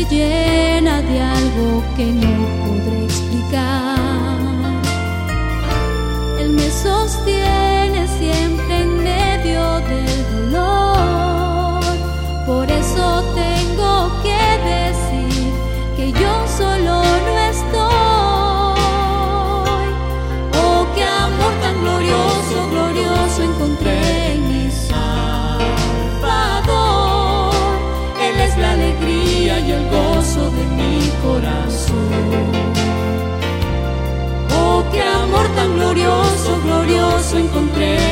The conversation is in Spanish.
estoy llena de algo que no podré explicar. Él me sostiene siempre en medio del dolor. Por eso tengo que decir que yo solo no estoy. Oh, qué amor tan glorioso, glorioso encontré en mi Salvador. Él es la alegría y el gozo de mi corazón. Oh, qué amor tan glorioso, glorioso encontré